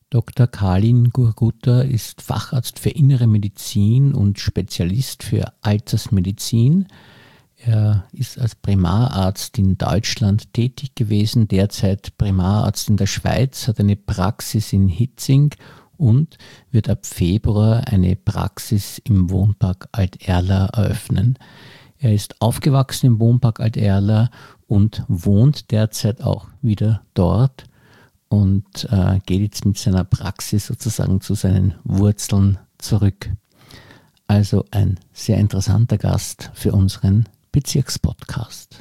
Dr. Kalin Gurgutta ist Facharzt für Innere Medizin und Spezialist für Altersmedizin. Er ist als Primararzt in Deutschland tätig gewesen, derzeit Primararzt in der Schweiz, hat eine Praxis in Hitzing und wird ab Februar eine Praxis im Wohnpark Alt-Erla eröffnen. Er ist aufgewachsen im Wohnpark Alt-Erla und wohnt derzeit auch wieder dort und geht jetzt mit seiner Praxis sozusagen zu seinen Wurzeln zurück. Also ein sehr interessanter Gast für unseren Bezirkspodcast.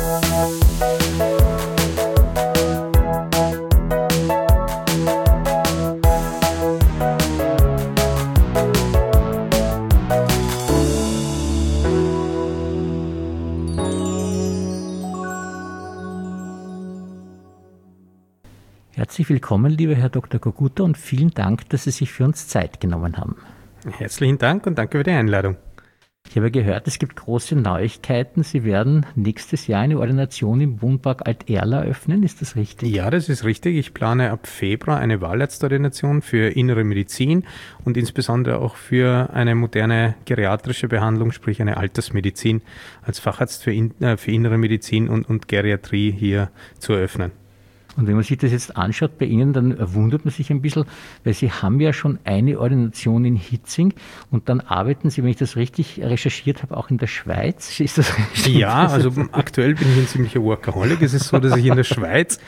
Herzlich willkommen, lieber Herr Dr. Gurgutta, und vielen Dank, dass Sie sich für uns Zeit genommen haben. Herzlichen Dank und danke für die Einladung. Ich habe gehört, es gibt große Neuigkeiten. Sie werden nächstes Jahr eine Ordination im Wohnpark Alt-Erla eröffnen. Ist das richtig? Ja, das ist richtig. Ich plane ab Februar eine Wahlarztordination für Innere Medizin und insbesondere auch für eine moderne geriatrische Behandlung, sprich eine Altersmedizin, als Facharzt für Innere Medizin und Geriatrie hier zu eröffnen. Und wenn man sich das jetzt anschaut bei Ihnen, dann wundert man sich ein bisschen, weil Sie haben ja schon eine Ordination in Hitzing und dann arbeiten Sie, wenn ich das richtig recherchiert habe, auch in der Schweiz. Ist das richtig? Ja, also aktuell bin ich ein ziemlicher Workaholic. Es ist so, dass ich in der Schweiz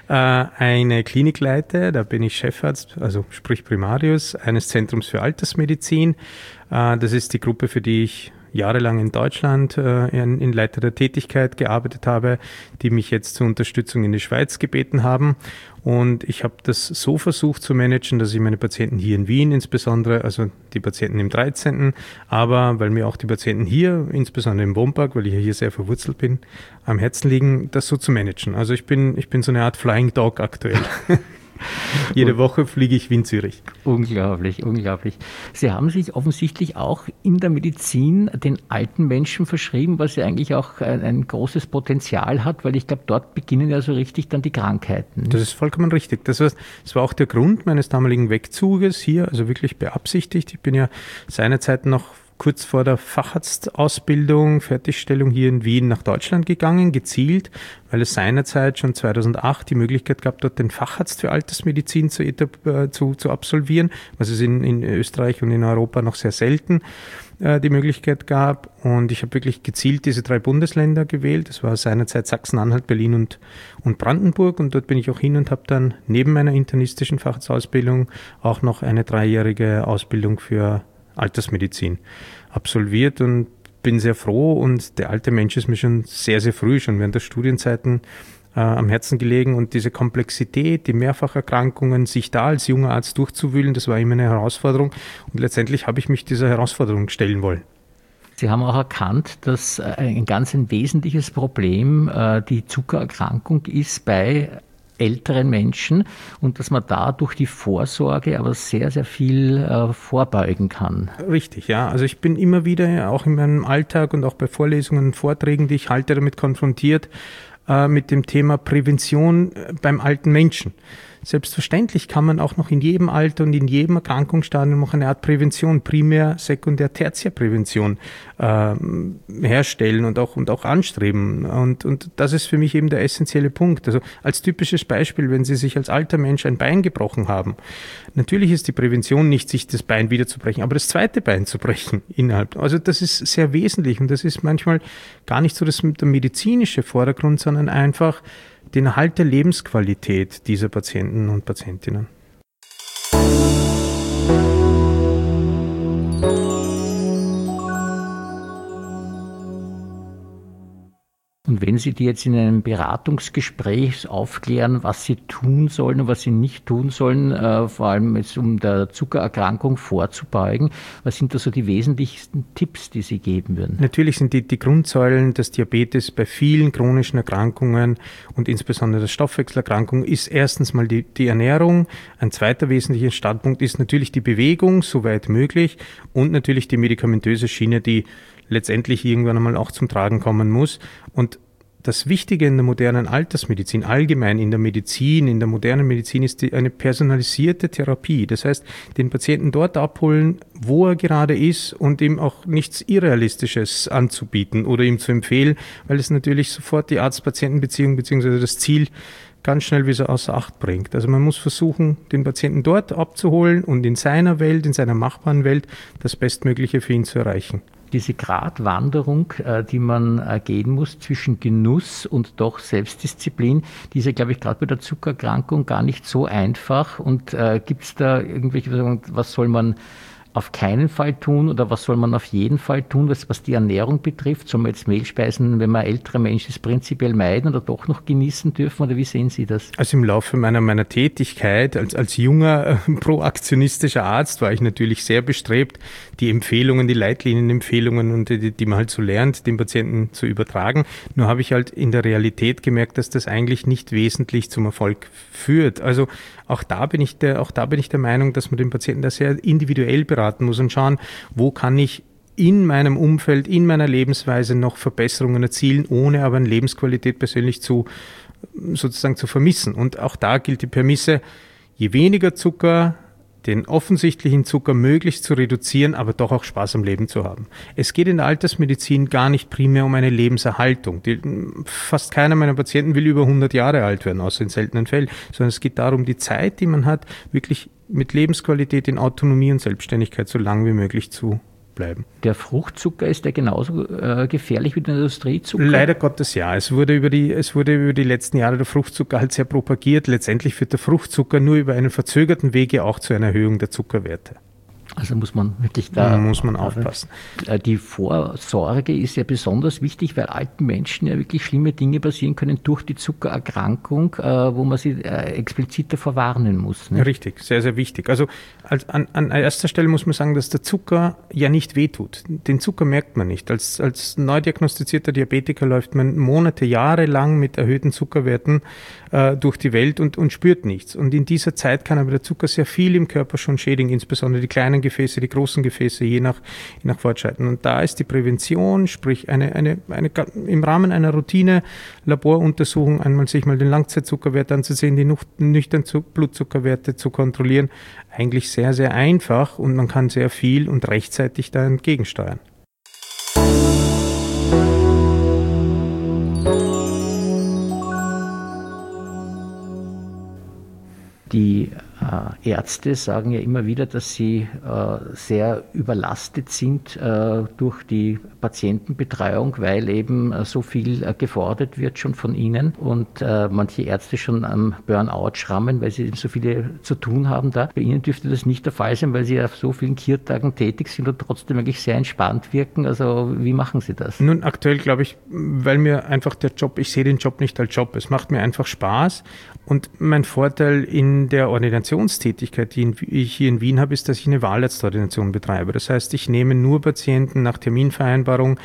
eine Klinik leite. Da bin ich Chefarzt, also sprich Primarius, eines Zentrums für Altersmedizin. Das ist die Gruppe, für die ich jahrelang in Deutschland in leiterer Tätigkeit gearbeitet habe, die mich jetzt zur Unterstützung in die Schweiz gebeten haben. Und ich habe das so versucht zu managen, dass ich meine Patienten hier in Wien insbesondere, also die Patienten im 13., aber weil mir auch die Patienten hier, insbesondere im Wohnpark, weil ich ja hier sehr verwurzelt bin, am Herzen liegen, das so zu managen. Also ich bin so eine Art Flying Dog aktuell. Jede Woche fliege ich Wien-Zürich. Unglaublich, unglaublich. Sie haben sich offensichtlich auch in der Medizin den alten Menschen verschrieben, was ja eigentlich auch ein großes Potenzial hat, weil ich glaube, dort beginnen ja so richtig dann die Krankheiten. Das ist vollkommen richtig. Das war auch der Grund meines damaligen Wegzuges hier, also wirklich beabsichtigt. Ich bin ja seinerzeit noch kurz vor der Facharztausbildung, Fertigstellung hier in Wien nach Deutschland gegangen, gezielt, weil es seinerzeit schon 2008 die Möglichkeit gab, dort den Facharzt für Altersmedizin zu absolvieren, was es in Österreich und in Europa noch sehr selten die Möglichkeit gab. Und ich habe wirklich gezielt diese 3 Bundesländer gewählt. Das war seinerzeit Sachsen-Anhalt, Berlin und Brandenburg. Und dort bin ich auch hin und habe dann neben meiner internistischen Facharztausbildung auch noch eine 3-jährige Ausbildung für Altersmedizin absolviert und bin sehr froh, und der alte Mensch ist mir schon sehr, sehr früh, schon während der Studienzeiten am Herzen gelegen, und diese Komplexität, die Mehrfacherkrankungen, sich da als junger Arzt durchzuwühlen, das war immer eine Herausforderung, und letztendlich habe ich mich dieser Herausforderung stellen wollen. Sie haben auch erkannt, dass ein ganz wesentliches Problem die Zuckererkrankung ist bei älteren Menschen und dass man da durch die Vorsorge aber sehr, sehr viel vorbeugen kann. Richtig, ja. Also ich bin immer wieder auch in meinem Alltag und auch bei Vorlesungen und Vorträgen, die ich halte, damit konfrontiert mit dem Thema Prävention beim alten Menschen. Selbstverständlich kann man auch noch in jedem Alter und in jedem Erkrankungsstadium noch eine Art Prävention, Primär-, Sekundär-, Tertiärprävention herstellen und auch anstreben. Und das ist für mich eben der essentielle Punkt. Also als typisches Beispiel, wenn Sie sich als alter Mensch ein Bein gebrochen haben, natürlich ist die Prävention nicht, sich das Bein wieder zu brechen, aber das zweite Bein zu brechen innerhalb. Also das ist sehr wesentlich, und das ist manchmal gar nicht so der medizinische Vordergrund, sondern einfach den Erhalt der Lebensqualität dieser Patienten und Patientinnen. Und wenn Sie die jetzt in einem Beratungsgespräch aufklären, was sie tun sollen und was sie nicht tun sollen, vor allem jetzt um der Zuckererkrankung vorzubeugen, was sind da so die wesentlichsten Tipps, die Sie geben würden? Natürlich sind die Grundsäulen des Diabetes bei vielen chronischen Erkrankungen und insbesondere der Stoffwechselerkrankung ist erstens mal die Ernährung. Ein zweiter wesentlicher Standpunkt ist natürlich die Bewegung, soweit möglich, und natürlich die medikamentöse Schiene, die letztendlich irgendwann einmal auch zum Tragen kommen muss. Und das Wichtige in der modernen Altersmedizin, allgemein in der Medizin, in der modernen Medizin, ist eine personalisierte Therapie. Das heißt, den Patienten dort abholen, wo er gerade ist und ihm auch nichts Irrealistisches anzubieten oder ihm zu empfehlen, weil es natürlich sofort die Arzt-Patienten-Beziehung bzw. das Ziel ganz schnell wieder außer Acht bringt. Also man muss versuchen, den Patienten dort abzuholen und in seiner Welt, in seiner machbaren Welt, das Bestmögliche für ihn zu erreichen. Diese Gratwanderung, die man gehen muss zwischen Genuss und doch Selbstdisziplin, die ist ja, glaube ich, gerade bei der Zuckererkrankung gar nicht so einfach. Und gibt es da irgendwelche, was soll man auf keinen Fall tun oder was soll man auf jeden Fall tun, was die Ernährung betrifft? Soll man jetzt Mehlspeisen, wenn man älterer Mensch ist, prinzipiell meiden oder doch noch genießen dürfen? Oder wie sehen Sie das? Also im Laufe meiner Tätigkeit als junger proaktionistischer Arzt war ich natürlich sehr bestrebt, die Empfehlungen, die Leitlinienempfehlungen und die man halt so lernt, den Patienten zu übertragen. Nur habe ich halt in der Realität gemerkt, dass das eigentlich nicht wesentlich zum Erfolg führt. Also auch da bin ich der Meinung, dass man den Patienten da sehr individuell beraten muss und schauen, wo kann ich in meinem Umfeld, in meiner Lebensweise noch Verbesserungen erzielen, ohne aber eine Lebensqualität persönlich sozusagen zu vermissen. Und auch da gilt die Prämisse, je weniger Zucker, den offensichtlichen Zucker möglichst zu reduzieren, aber doch auch Spaß am Leben zu haben. Es geht in der Altersmedizin gar nicht primär um eine Lebenserhaltung. Fast keiner meiner Patienten will über 100 Jahre alt werden, außer in seltenen Fällen, sondern es geht darum, die Zeit, die man hat, wirklich mit Lebensqualität in Autonomie und Selbstständigkeit so lang wie möglich zu bleiben. Der Fruchtzucker, ist der genauso gefährlich wie der Industriezucker? Leider Gottes ja. Es wurde über die letzten Jahre der Fruchtzucker halt sehr propagiert. Letztendlich führt der Fruchtzucker nur über einen verzögerten Wege auch zu einer Erhöhung der Zuckerwerte. Also muss man wirklich da aufpassen. Die Vorsorge ist ja besonders wichtig, weil alten Menschen ja wirklich schlimme Dinge passieren können durch die Zuckererkrankung, wo man sie explizit davor warnen muss. Ne? Richtig, sehr, sehr wichtig. Also an erster Stelle muss man sagen, dass der Zucker ja nicht wehtut. Den Zucker merkt man nicht. Als neu diagnostizierter Diabetiker läuft man Monate, Jahre lang mit erhöhten Zuckerwerten durch die Welt und spürt nichts. Und in dieser Zeit kann aber der Zucker sehr viel im Körper schon schädigen, insbesondere die kleinen Gefäße, die großen Gefäße, je nach Fortschreiten. Und da ist die Prävention, sprich im Rahmen einer Routine-Laboruntersuchung einmal sich mal den Langzeitzuckerwert anzusehen, die nüchtern Blutzuckerwerte zu kontrollieren, eigentlich sehr, sehr einfach und man kann sehr viel und rechtzeitig da entgegensteuern. Die Ärzte sagen ja immer wieder, dass sie sehr überlastet sind durch die Patientenbetreuung, weil eben so viel gefordert wird schon von ihnen und manche Ärzte schon am Burnout schrammen, weil sie so viele zu tun haben da. Bei Ihnen dürfte das nicht der Fall sein, weil Sie auf so vielen Kirtagen tätig sind und trotzdem eigentlich sehr entspannt wirken. Also wie machen Sie das? Nun, aktuell glaube ich, weil mir einfach ich sehe den Job nicht als Job. Es macht mir einfach Spaß und mein Vorteil in der Ordinationstätigkeit, die ich hier in Wien habe, ist, dass ich eine Wahlarztordination betreibe. Das heißt, ich nehme nur Patienten nach Terminvereinbarung.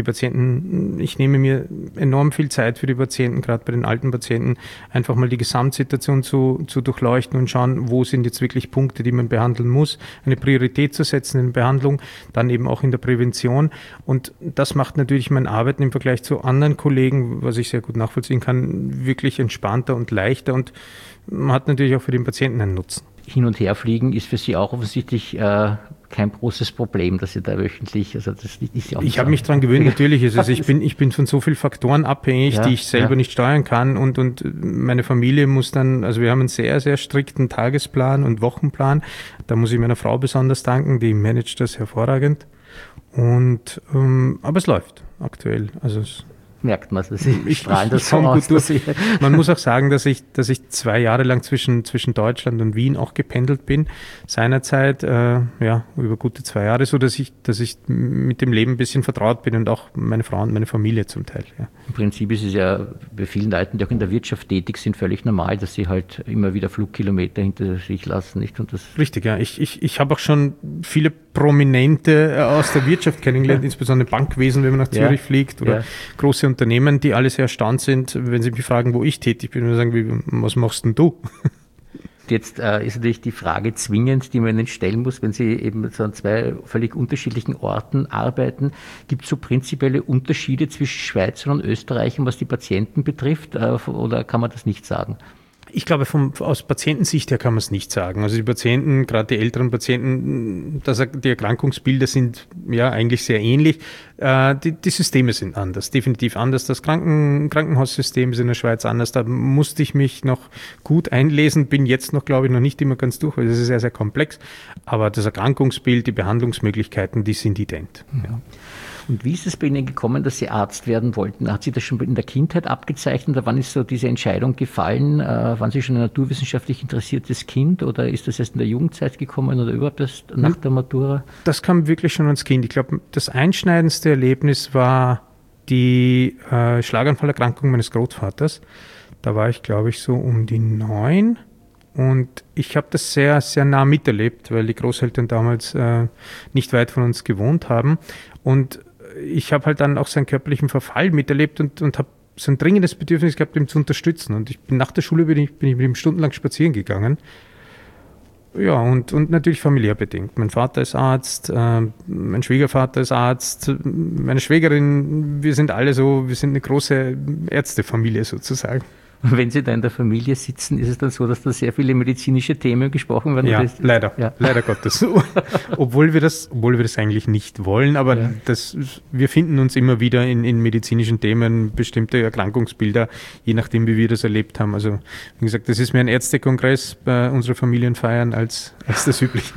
Ich nehme mir enorm viel Zeit für die Patienten, gerade bei den alten Patienten, einfach mal die Gesamtsituation zu durchleuchten und schauen, wo sind jetzt wirklich Punkte, die man behandeln muss, eine Priorität zu setzen in der Behandlung, dann eben auch in der Prävention. Und das macht natürlich mein Arbeiten im Vergleich zu anderen Kollegen, was ich sehr gut nachvollziehen kann, wirklich entspannter und leichter und man hat natürlich auch für den Patienten einen Nutzen. Hin- und Herfliegen ist für Sie auch offensichtlich kein großes Problem, dass Sie da wöchentlich, also das ist ja auch Ich habe mich daran gewöhnt, natürlich. Also ich bin von so vielen Faktoren abhängig, die ich selber nicht steuern kann und meine Familie muss dann, also wir haben einen sehr, sehr strikten Tagesplan und Wochenplan. Da muss ich meiner Frau besonders danken, die managt das hervorragend. Aber es läuft aktuell. Also merkt man, dass Sie strahlen das so aus. Man muss auch sagen, dass ich 2 Jahre lang zwischen Deutschland und Wien auch gependelt bin. Seinerzeit, über gute 2 Jahre, so dass ich mit dem Leben ein bisschen vertraut bin und auch meine Frau und meine Familie zum Teil. Ja. Im Prinzip ist es ja bei vielen Leuten, die auch in der Wirtschaft tätig sind, völlig normal, dass sie halt immer wieder Flugkilometer hinter sich lassen. Nicht? Und das richtig, ja. Ich habe auch schon viele Prominente aus der Wirtschaft kennengelernt, insbesondere Bankwesen, wenn man nach Zürich fliegt oder große Unternehmen, die alle sehr erstaunt sind, wenn sie mich fragen, wo ich tätig bin und sagen, was machst denn du? Jetzt ist natürlich die Frage zwingend, die man Ihnen stellen muss, wenn Sie eben so an zwei völlig unterschiedlichen Orten arbeiten. Gibt es so prinzipielle Unterschiede zwischen Schweizern und Österreichern, was die Patienten betrifft, oder kann man das nicht sagen? Ich glaube, aus Patientensicht her kann man es nicht sagen. Also die Patienten, gerade die älteren Patienten, die Erkrankungsbilder sind ja eigentlich sehr ähnlich. Die Systeme sind anders, definitiv anders. Das Krankenhaussystem ist in der Schweiz anders. Da musste ich mich noch gut einlesen, bin jetzt noch, glaube ich, noch nicht immer ganz durch, weil das ist sehr, sehr komplex. Aber das Erkrankungsbild, die Behandlungsmöglichkeiten, die sind ident. Ja. Und wie ist es bei Ihnen gekommen, dass Sie Arzt werden wollten? Hat sich das schon in der Kindheit abgezeichnet? Oder wann ist so diese Entscheidung gefallen? Waren Sie schon ein naturwissenschaftlich interessiertes Kind oder ist das erst in der Jugendzeit gekommen oder überhaupt erst nach der Matura? Das kam wirklich schon als Kind. Ich glaube, das einschneidendste Erlebnis war die Schlaganfallerkrankung meines Großvaters. Da war ich, glaube ich, so um die 9. Und ich habe das sehr, sehr nah miterlebt, weil die Großeltern damals nicht weit von uns gewohnt haben. Und ich habe halt dann auch seinen körperlichen Verfall miterlebt und habe so ein dringendes Bedürfnis gehabt, ihn zu unterstützen. Und ich bin nach der Schule bin ich mit ihm stundenlang spazieren gegangen. Ja, und natürlich familiär bedingt. Mein Vater ist Arzt, mein Schwiegervater ist Arzt, meine Schwägerin, wir sind eine große Ärztefamilie sozusagen. Und wenn Sie da in der Familie sitzen, ist es dann so, dass da sehr viele medizinische Themen gesprochen werden? Ja, leider Gottes. Obwohl wir das eigentlich nicht wollen, aber ja. Wir finden uns immer wieder in medizinischen Themen, bestimmte Erkrankungsbilder, je nachdem, wie wir das erlebt haben. Also, wie gesagt, das ist mehr ein Ärztekongress bei unseren Familienfeiern als das Übliche.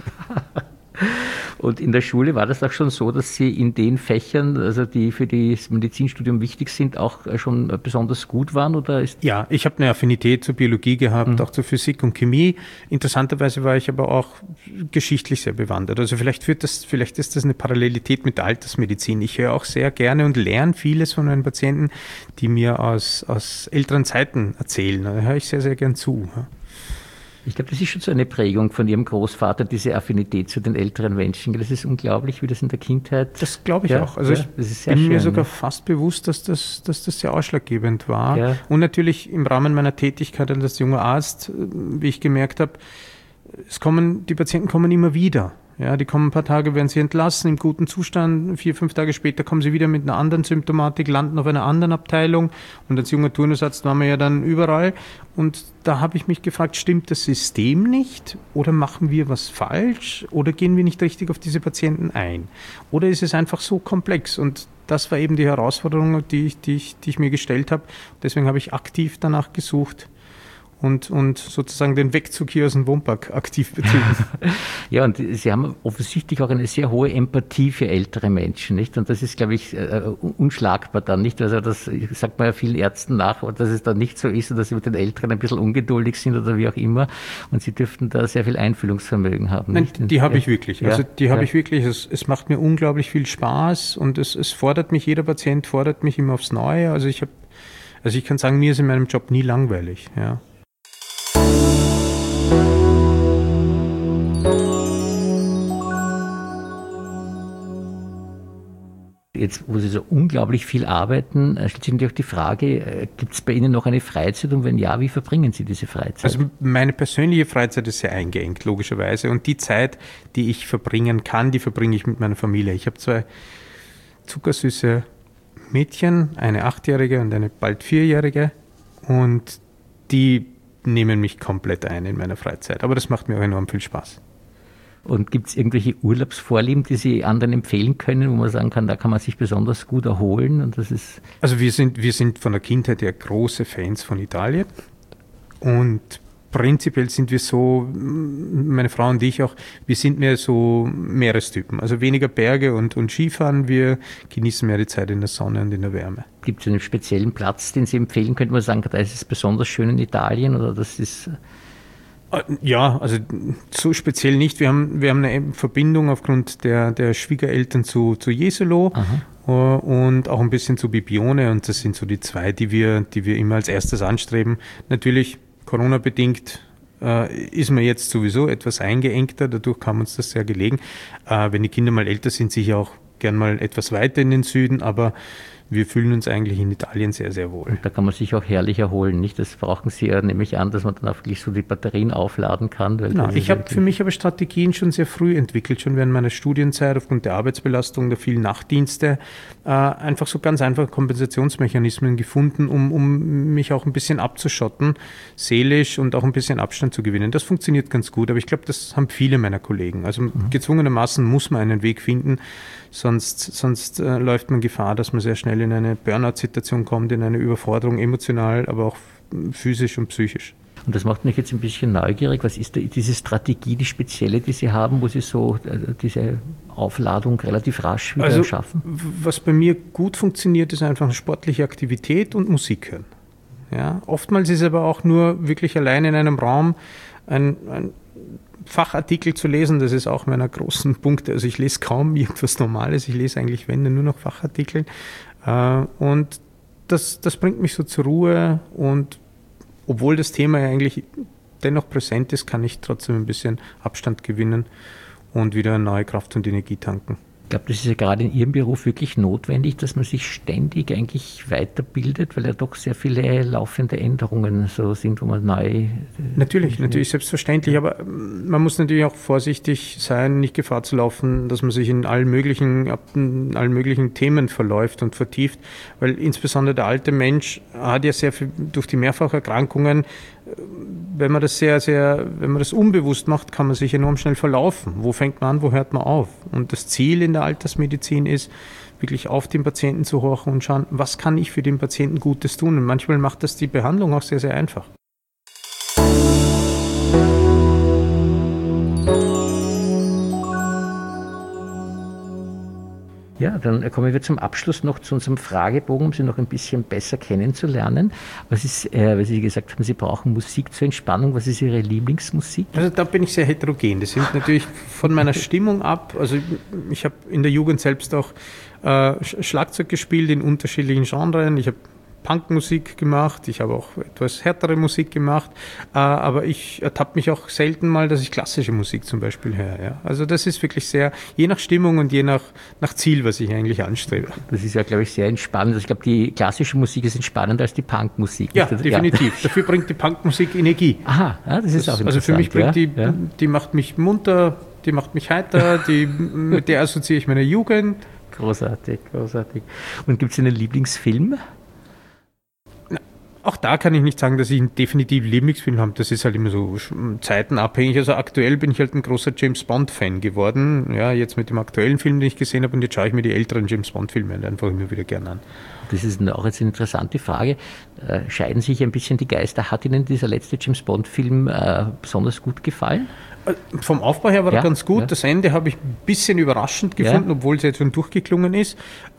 Und in der Schule war das auch schon so, dass Sie in den Fächern, also die für das Medizinstudium wichtig sind, auch schon besonders gut waren? Oder ja, ich habe eine Affinität zur Biologie gehabt, auch zur Physik und Chemie. Interessanterweise war ich aber auch geschichtlich sehr bewandert. Also vielleicht ist das eine Parallelität mit der Altersmedizin. Ich höre auch sehr gerne und lerne vieles von meinen Patienten, die mir aus älteren Zeiten erzählen. Da höre ich sehr, sehr gern zu. Ich glaube, das ist schon so eine Prägung von Ihrem Großvater, diese Affinität zu den älteren Menschen. Das ist unglaublich, wie das in der Kindheit... Das glaube ich auch. Also ich bin mir sogar fast bewusst, dass das sehr ausschlaggebend war. Ja. Und natürlich im Rahmen meiner Tätigkeit als junger Arzt, wie ich gemerkt habe, die Patienten kommen immer wieder. Ja, die kommen ein paar Tage, werden sie entlassen, im guten Zustand. 4, 5 Tage später kommen sie wieder mit einer anderen Symptomatik, landen auf einer anderen Abteilung. Und als junger Turnusarzt waren wir ja dann überall. Und da habe ich mich gefragt, stimmt das System nicht? Oder machen wir was falsch? Oder gehen wir nicht richtig auf diese Patienten ein? Oder ist es einfach so komplex? Und das war eben die Herausforderung, die ich mir gestellt habe. Deswegen habe ich aktiv danach gesucht. Und sozusagen den Wegzug hier aus dem Wohnpark aktiv betrieben. Ja, und Sie haben offensichtlich auch eine sehr hohe Empathie für ältere Menschen, nicht? Und das ist, glaube ich, unschlagbar dann, nicht? Also das sagt man ja vielen Ärzten nach, dass es dann nicht so ist und dass sie mit den Älteren ein bisschen ungeduldig sind oder wie auch immer. Und Sie dürften da sehr viel Einfühlungsvermögen haben. Nein, die habe ich wirklich. Also die habe ich wirklich. Es macht mir unglaublich viel Spaß und es fordert mich, jeder Patient fordert mich immer aufs Neue. Also ich kann sagen, mir ist in meinem Job nie langweilig, ja. Jetzt, wo Sie so unglaublich viel arbeiten, stellt sich natürlich auch die Frage, gibt es bei Ihnen noch eine Freizeit und wenn ja, wie verbringen Sie diese Freizeit? Also meine persönliche Freizeit ist sehr eingeengt, logischerweise. Und die Zeit, die ich verbringen kann, die verbringe ich mit meiner Familie. Ich habe 2 zuckersüße Mädchen, eine 8-Jährige und eine bald 4-Jährige. Und die nehmen mich komplett ein in meiner Freizeit. Aber das macht mir auch enorm viel Spaß. Und gibt es irgendwelche Urlaubsvorlieben, die Sie anderen empfehlen können, wo man sagen kann, da kann man sich besonders gut erholen? Und das ist also wir sind von der Kindheit her große Fans von Italien. Und prinzipiell sind wir so, meine Frau und ich auch, wir sind mehr so Meerestypen. Also weniger Berge und Skifahren, wir genießen mehr die Zeit in der Sonne und in der Wärme. Gibt es einen speziellen Platz, den Sie empfehlen könnten, wo man sagen kann, da ist es besonders schön in Italien oder das ist... Ja, also so speziell nicht. Wir haben eine Verbindung aufgrund der Schwiegereltern zu Jesolo und auch ein bisschen zu Bibione und das sind so die 2, die wir immer als erstes anstreben. Natürlich Corona-bedingt ist man jetzt sowieso etwas eingeengter, dadurch kam uns das sehr gelegen. Wenn die Kinder mal älter sind, sicher auch gern mal etwas weiter in den Süden, aber wir fühlen uns eigentlich in Italien sehr, sehr wohl. Und da kann man sich auch herrlich erholen, nicht? Das brauchen Sie ja nämlich an, dass man dann auch wirklich so die Batterien aufladen kann. Genau, ich habe für mich aber Strategien schon sehr früh entwickelt, schon während meiner Studienzeit aufgrund der Arbeitsbelastung, der vielen Nachtdienste, einfach so ganz einfache Kompensationsmechanismen gefunden, um mich auch ein bisschen abzuschotten, seelisch und auch ein bisschen Abstand zu gewinnen. Das funktioniert ganz gut, aber ich glaube, das haben viele meiner Kollegen. Also gezwungenermaßen muss man einen Weg finden, sonst läuft man Gefahr, dass man sehr schnell in eine Burnout-Situation kommt, in eine Überforderung emotional, aber auch physisch und psychisch. Und das macht mich jetzt ein bisschen neugierig. Was ist diese Strategie, die spezielle, die Sie haben, wo Sie so diese Aufladung relativ rasch wieder schaffen? Was bei mir gut funktioniert, ist einfach eine sportliche Aktivität und Musik hören. Ja, oftmals ist aber auch nur wirklich allein in einem Raum ein Fachartikel zu lesen, das ist auch meiner großen Punkte. Also ich lese kaum irgendwas Normales, ich lese eigentlich, wenn, nur noch Fachartikel. Und das bringt mich so zur Ruhe, und obwohl das Thema ja eigentlich dennoch präsent ist, kann ich trotzdem ein bisschen Abstand gewinnen und wieder neue Kraft und Energie tanken. Ich glaube, das ist ja gerade in Ihrem Beruf wirklich notwendig, dass man sich ständig eigentlich weiterbildet, weil ja doch sehr viele laufende Änderungen so sind, wo man neu... Natürlich selbstverständlich, aber man muss natürlich auch vorsichtig sein, nicht Gefahr zu laufen, dass man sich in allen möglichen Themen verläuft und vertieft, weil insbesondere der alte Mensch hat ja sehr viel durch die Mehrfacherkrankungen. Wenn man das unbewusst macht, kann man sich enorm schnell verlaufen. Wo fängt man an, wo hört man auf? Und das Ziel in der Altersmedizin ist, wirklich auf den Patienten zu horchen und schauen, was kann ich für den Patienten Gutes tun? Und manchmal macht das die Behandlung auch sehr, sehr einfach. Ja, dann kommen wir zum Abschluss noch zu unserem Fragebogen, um Sie noch ein bisschen besser kennenzulernen. Was ist, weil Sie gesagt haben, Sie brauchen Musik zur Entspannung. Was ist Ihre Lieblingsmusik? Also da bin ich sehr heterogen. Das hängt natürlich von meiner Stimmung ab. Also ich habe in der Jugend selbst auch Schlagzeug gespielt in unterschiedlichen Genres. Ich habe Punkmusik gemacht, ich habe auch etwas härtere Musik gemacht, aber ich ertappe mich auch selten mal, dass ich klassische Musik zum Beispiel höre. Ja. Also das ist wirklich sehr, je nach Stimmung und je nach Ziel, was ich eigentlich anstrebe. Das ist ja, glaube ich, sehr entspannend. Also ich glaube, die klassische Musik ist entspannender als die Punkmusik. Ja, definitiv. Ja. Dafür bringt die Punkmusik Energie. Aha, ja, das ist auch interessant. Also für mich bringt die macht mich munter, die macht mich heiter, mit der assoziiere ich meine Jugend. Großartig, großartig. Und gibt es einen Lieblingsfilm? Auch da kann ich nicht sagen, dass ich einen definitiv Lieblingsfilm habe. Das ist halt immer so zeitenabhängig. Also aktuell bin ich halt ein großer James-Bond-Fan geworden. Ja, jetzt mit dem aktuellen Film, den ich gesehen habe, und jetzt schaue ich mir die älteren James-Bond-Filme einfach immer wieder gerne an. Das ist auch jetzt eine interessante Frage. Scheiden sich ein bisschen die Geister? Hat Ihnen dieser letzte James-Bond-Film besonders gut gefallen? Vom Aufbau her war er ganz gut. Ja. Das Ende habe ich ein bisschen überraschend gefunden, obwohl es jetzt schon durchgeklungen ist.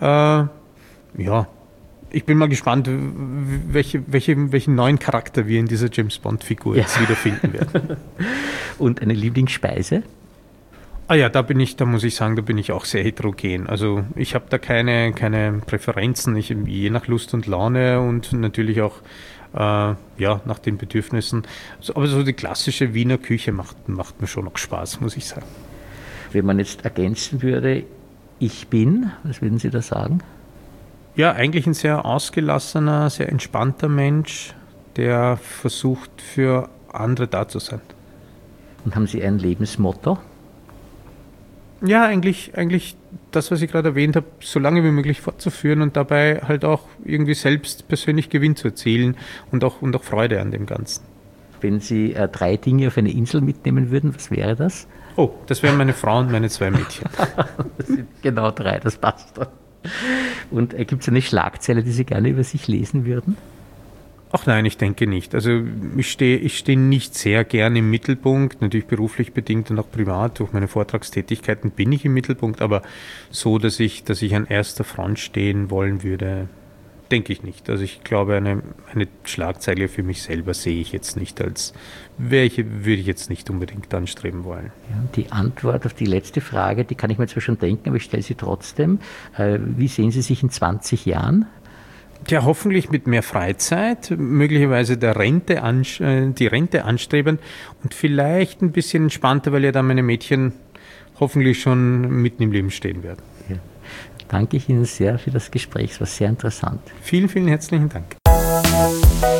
Ich bin mal gespannt, welchen neuen Charakter wir in dieser James-Bond-Figur jetzt wiederfinden werden. Und eine Lieblingsspeise? Da muss ich sagen, da bin ich auch sehr heterogen. Also ich habe da keine Präferenzen, je nach Lust und Laune und natürlich auch nach den Bedürfnissen. Aber so die klassische Wiener Küche macht mir schon noch Spaß, muss ich sagen. Wenn man jetzt ergänzen würde, ich bin, was würden Sie da sagen? Ja, eigentlich ein sehr ausgelassener, sehr entspannter Mensch, der versucht, für andere da zu sein. Und haben Sie ein Lebensmotto? Ja, eigentlich das, was ich gerade erwähnt habe, so lange wie möglich fortzuführen und dabei halt auch irgendwie selbst persönlich Gewinn zu erzielen und auch Freude an dem Ganzen. Wenn Sie 3 Dinge auf eine Insel mitnehmen würden, was wäre das? Oh, das wären meine Frau und meine 2 Mädchen. Das sind genau 3, das passt doch. Und gibt es eine Schlagzeile, die Sie gerne über sich lesen würden? Ach nein, ich denke nicht. Also ich stehe nicht sehr gerne im Mittelpunkt, natürlich beruflich bedingt und auch privat. Durch meine Vortragstätigkeiten bin ich im Mittelpunkt, aber so, dass ich an erster Front stehen wollen würde, denke ich nicht. Also ich glaube, eine Schlagzeile für mich selber sehe ich jetzt nicht als, welche würde ich jetzt nicht unbedingt anstreben wollen. Ja, die Antwort auf die letzte Frage, die kann ich mir zwar schon denken, aber ich stelle sie trotzdem. Wie sehen Sie sich in 20 Jahren? Ja, hoffentlich mit mehr Freizeit, möglicherweise die Rente anstreben und vielleicht ein bisschen entspannter, weil ja dann meine Mädchen hoffentlich schon mitten im Leben stehen werden. Ja. danke ich Ihnen sehr für das Gespräch. Es war sehr interessant. Vielen, vielen herzlichen Dank.